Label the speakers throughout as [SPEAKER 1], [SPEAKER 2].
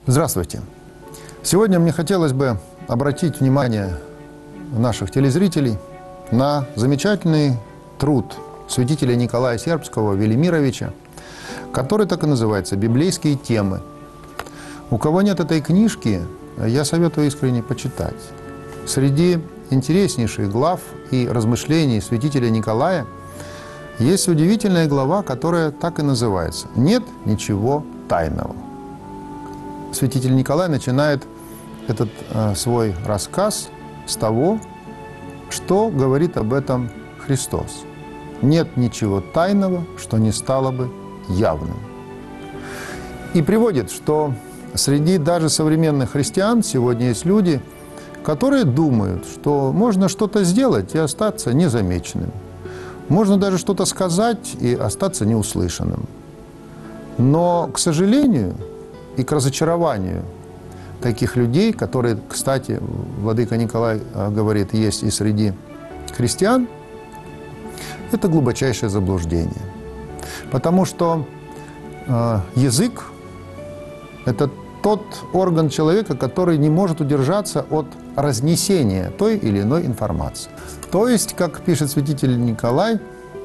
[SPEAKER 1] Здравствуйте! Сегодня мне хотелось бы обратить внимание наших телезрителей на замечательный труд святителя Николая Сербского Велимировича, который так и называется «Библейские темы». У кого нет этой книжки, я советую искренне почитать. Среди интереснейших глав и размышлений святителя Николая есть удивительная глава, которая так и называется «Нет ничего тайного». Святитель Николай начинает этот свой рассказ с того, что говорит об этом Христос. Нет ничего тайного, что не стало бы явным. И приводит, что среди даже современных христиан сегодня есть люди, которые думают, что можно что-то сделать и остаться незамеченным. Можно даже что-то сказать и остаться неуслышанным. Но, к сожалению и к разочарованию таких людей, которые, кстати, владыка Николай говорит, есть и среди христиан, это глубочайшее заблуждение. Потому что язык – это тот орган человека, который не может удержаться от разнесения той или иной информации. То есть, как пишет святитель Николай,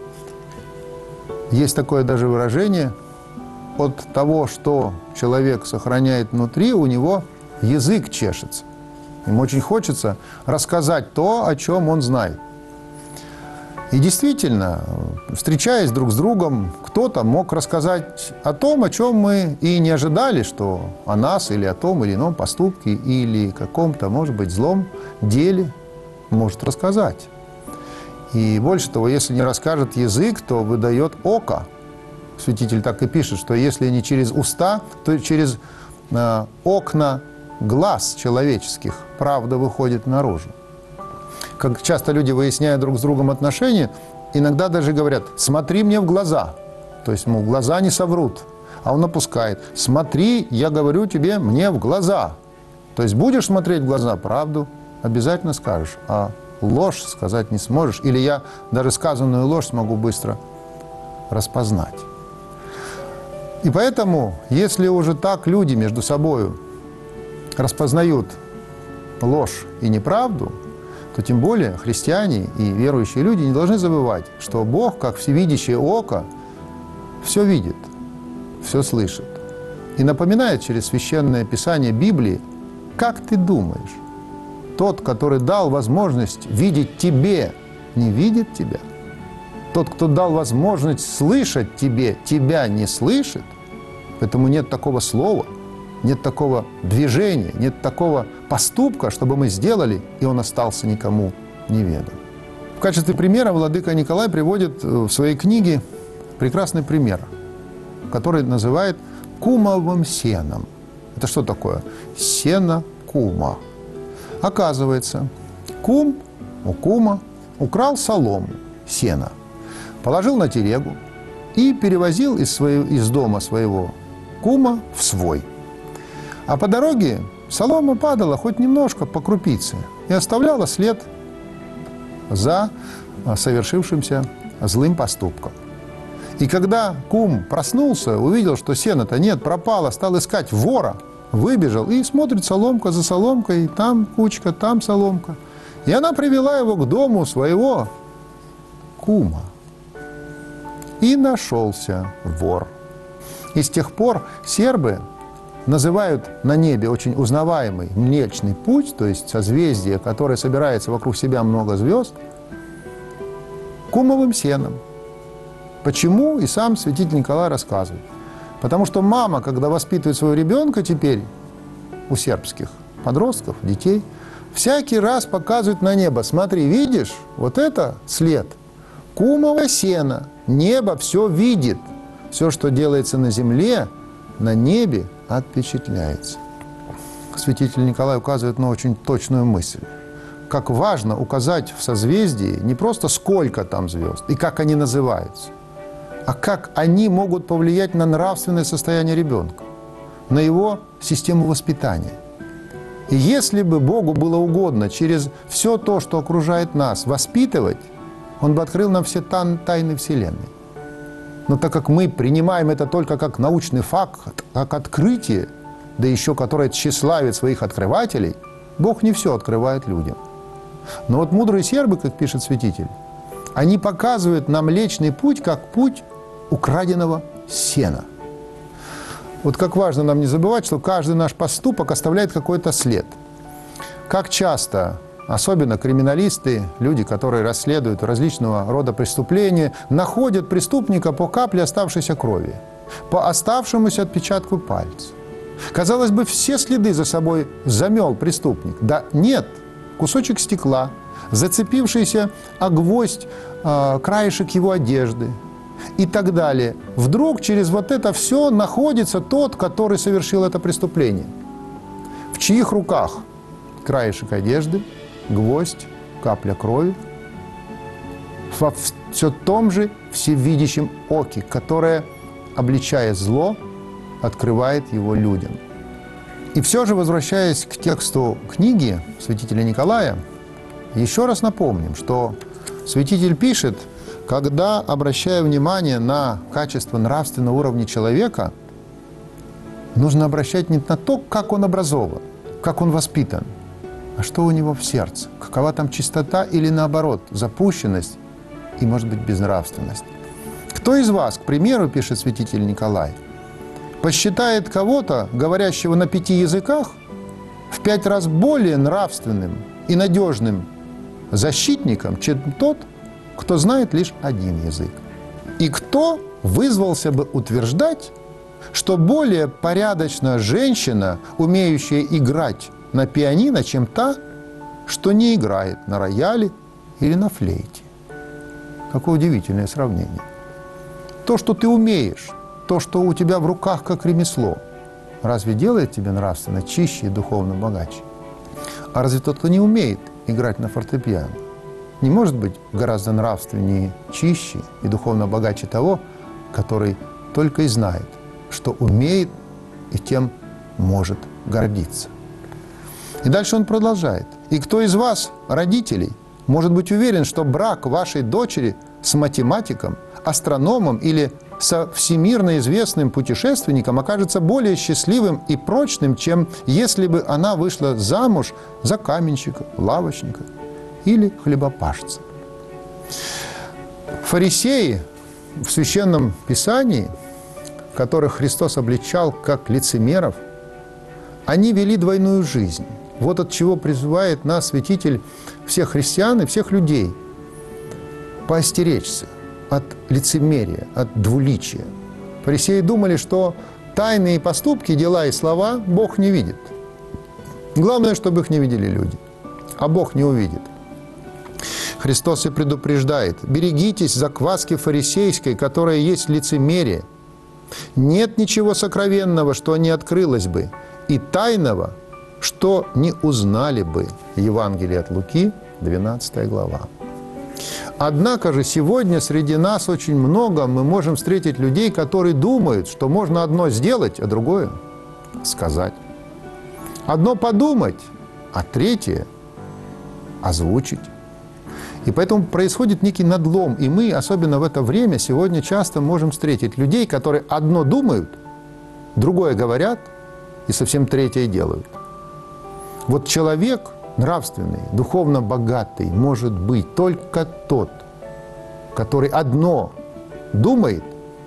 [SPEAKER 1] есть такое даже выражение, от того, что человек сохраняет внутри, у него язык чешется. Ему очень хочется рассказать то, о чем он знает. И действительно, встречаясь друг с другом, кто-то мог рассказать о том, о чем мы и не ожидали, что о нас или о том или ином поступке или каком-то, может быть, злом деле может рассказать. И больше того, если не расскажет язык, то выдает око. Святитель так и пишет, что если не через уста, то через окна глаз человеческих правда выходит наружу. Как часто люди, выясняя друг с другом отношения, иногда даже говорят: «Смотри мне в глаза». То есть, мол, глаза не соврут. А он напускает: «Смотри, я говорю тебе, мне в глаза». То есть, будешь смотреть в глаза, правду обязательно скажешь, а ложь сказать не сможешь. Или я даже сказанную ложь смогу быстро распознать. И поэтому, если уже так люди между собой распознают ложь и неправду, то тем более христиане и верующие люди не должны забывать, что Бог, как всевидящее око, все видит, все слышит. И напоминает через Священное Писание Библии: как ты думаешь, тот, который дал возможность видеть тебе, не видит тебя? Тот, кто дал возможность слышать тебе, тебя не слышит, поэтому нет такого слова, нет такого движения, нет такого поступка, чтобы мы сделали, и он остался никому неведом. В качестве примера владыка Николай приводит в своей книге прекрасный пример, который называет кумовым сеном. Это что такое? Сено кума. Оказывается, кум у кума украл солому, сено, положил на телегу и перевозил из дома своего кума в свой. А по дороге солома падала хоть немножко по крупице и оставляла след за совершившимся злым поступком. И когда кум проснулся, увидел, что сена-то нет, пропало, стал искать вора, выбежал и смотрит соломка за соломкой, там кучка, там соломка. И она привела его к дому своего кума. И нашелся вор. И с тех пор сербы называют на небе очень узнаваемый Млечный Путь, то есть созвездие, которое собирается вокруг себя много звезд, кумовым сеном. Почему? И сам святитель Николай рассказывает. Потому что мама, когда воспитывает своего ребенка теперь, у сербских подростков, детей, всякий раз показывает на небо: смотри, видишь, вот это след кумового сена. Небо все видит. Все, что делается на земле, на небе отпечатляется. Святитель Николай указывает на очень точную мысль. Как важно указать в созвездии не просто сколько там звезд и как они называются, а как они могут повлиять на нравственное состояние ребенка, на его систему воспитания. И если бы Богу было угодно через все то, что окружает нас, воспитывать, Он бы открыл нам все тайны Вселенной. Но так как мы принимаем это только как научный факт, как открытие, да еще которая тщеславит своих открывателей, Бог не все открывает людям. Но вот мудрые сербы, как пишет святитель, они показывают нам Млечный Путь как путь украденного сена. Вот как важно нам не забывать, что каждый наш поступок оставляет какой-то след. Как часто, особенно криминалисты, люди, которые расследуют различного рода преступления, находят преступника по капле оставшейся крови, по оставшемуся отпечатку пальца. Казалось бы, все следы за собой замел преступник. Да нет, кусочек стекла, зацепившийся о гвоздь, краешек его одежды и так далее. Вдруг через вот это все находится тот, который совершил это преступление. В чьих руках краешек одежды, гвоздь, капля крови? Во все том же всевидящем оке, которое, обличая зло, открывает его людям. И все же, возвращаясь к тексту книги святителя Николая, еще раз напомним, что святитель пишет, когда, обращая внимание на качество нравственного уровня человека, нужно обращать не на то, как он образован, как он воспитан, а что у него в сердце, какова там чистота или, наоборот, запущенность и, может быть, безнравственность. Кто из вас, к примеру, пишет святитель Николай, посчитает кого-то, говорящего на 5 языках, в 5 раз более нравственным и надежным защитником, чем тот, кто знает лишь 1 язык? И кто вызвался бы утверждать, что более порядочна женщина, умеющая играть на пианино, чем та, что не играет на рояле или на флейте? Какое удивительное сравнение. То, что ты умеешь, то, что у тебя в руках как ремесло, разве делает тебя нравственно чище и духовно богаче? А разве тот, кто не умеет играть на фортепиано, не может быть гораздо нравственнее, чище и духовно богаче того, который только и знает, что умеет и тем может гордиться? И дальше он продолжает. И кто из вас, родителей, может быть уверен, что брак вашей дочери с математиком, астрономом или со всемирно известным путешественником окажется более счастливым и прочным, чем если бы она вышла замуж за каменщика, лавочника или хлебопашца? Фарисеи в Священном Писании, которых Христос обличал как лицемеров, они вели двойную жизнь. Вот от чего призывает нас святитель всех христиан и всех людей поостеречься от лицемерия, от двуличия. Фарисеи думали, что тайные поступки, дела и слова Бог не видит. Главное, чтобы их не видели люди, а Бог не увидит. Христос и предупреждает: берегитесь закваски фарисейской, которая есть лицемерие. Нет ничего сокровенного, что не открылось бы, и тайного, что не узнали бы. Евангелие от Луки, 12 глава. Однако же сегодня среди нас очень много мы можем встретить людей, которые думают, что можно одно сделать, а другое сказать. Одно подумать, а третье озвучить. И поэтому происходит некий надлом. И мы, особенно в это время, сегодня часто можем встретить людей, которые одно думают, другое говорят и совсем третье делают. Вот человек нравственный, духовно богатый может быть только тот, который одно думает,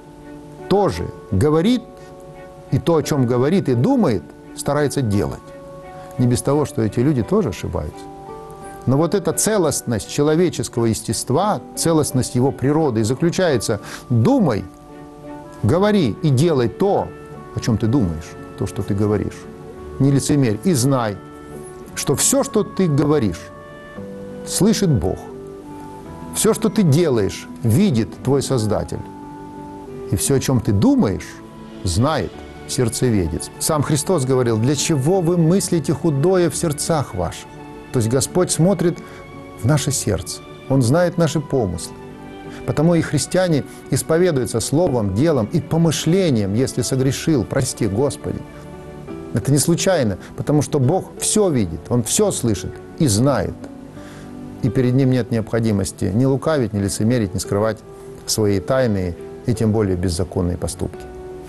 [SPEAKER 1] тоже говорит, и то, о чем говорит и думает, старается делать. Не без того, что эти люди тоже ошибаются. Но вот эта целостность человеческого естества, целостность его природы и заключается: думай, говори и делай то, о чем ты думаешь, то, что ты говоришь. Не лицемерь и знай, что все, что ты говоришь, слышит Бог. Все, что ты делаешь, видит твой Создатель. И все, о чем ты думаешь, знает сердцеведец. Сам Христос говорил: для чего вы мыслите худое в сердцах ваших? То есть Господь смотрит в наше сердце. Он знает наши помыслы. Потому и христиане исповедуются словом, делом и помышлением: если согрешил, прости, Господи. Это не случайно, потому что Бог все видит, Он все слышит и знает. И перед Ним нет необходимости ни лукавить, ни лицемерить, ни скрывать свои тайные и тем более беззаконные поступки.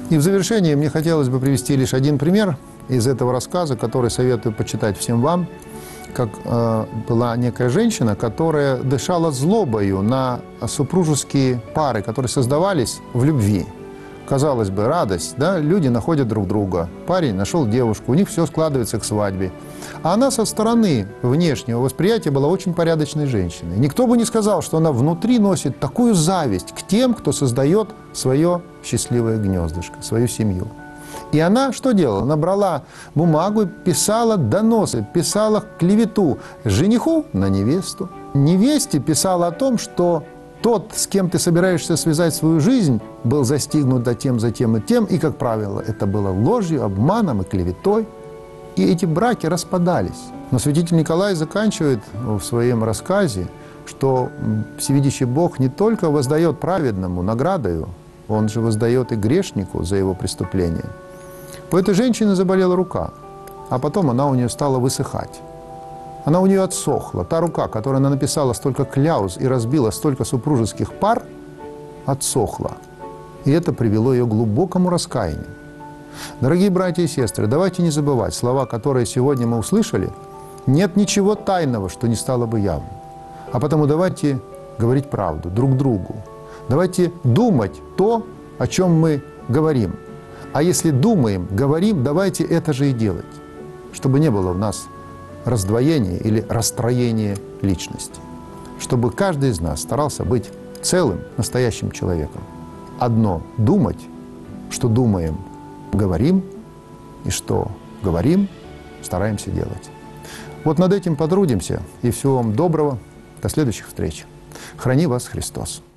[SPEAKER 1] И в завершение мне хотелось бы привести лишь один пример из этого рассказа, который советую почитать всем вам. Как была некая женщина, которая дышала злобою на супружеские пары, которые создавались в любви. Казалось бы, радость, да, люди находят друг друга. Парень нашел девушку, у них все складывается к свадьбе. А она со стороны внешнего восприятия была очень порядочной женщиной. Никто бы не сказал, что она внутри носит такую зависть к тем, кто создает свое счастливое гнездышко, свою семью. И она что делала? Она брала бумагу, писала доносы, писала клевету жениху на невесту. Невесте писала о том, что тот, с кем ты собираешься связать свою жизнь, был застигнут затем и тем, и, как правило, это было ложью, обманом и клеветой. И эти браки распадались. Но святитель Николай заканчивает в своем рассказе, что всевидящий Бог не только воздает праведному наградою, Он же воздает и грешнику за его преступление. У этой женщины заболела рука, а потом она у нее стала высыхать. Она у нее отсохла. Та рука, которой она написала столько кляуз и разбила столько супружеских пар, отсохла. И это привело ее к глубокому раскаянию. Дорогие братья и сестры, давайте не забывать слова, которые сегодня мы услышали. Нет ничего тайного, что не стало бы явным. А потому давайте говорить правду друг другу. Давайте думать то, о чем мы говорим. А если думаем, говорим, давайте это же и делать, чтобы не было у нас раздвоения или расстроения личности, чтобы каждый из нас старался быть целым, настоящим человеком. Одно – думать, что думаем, говорим, и что говорим, стараемся делать. Вот над этим потрудимся, и всего вам доброго, до следующих встреч. Храни вас Христос!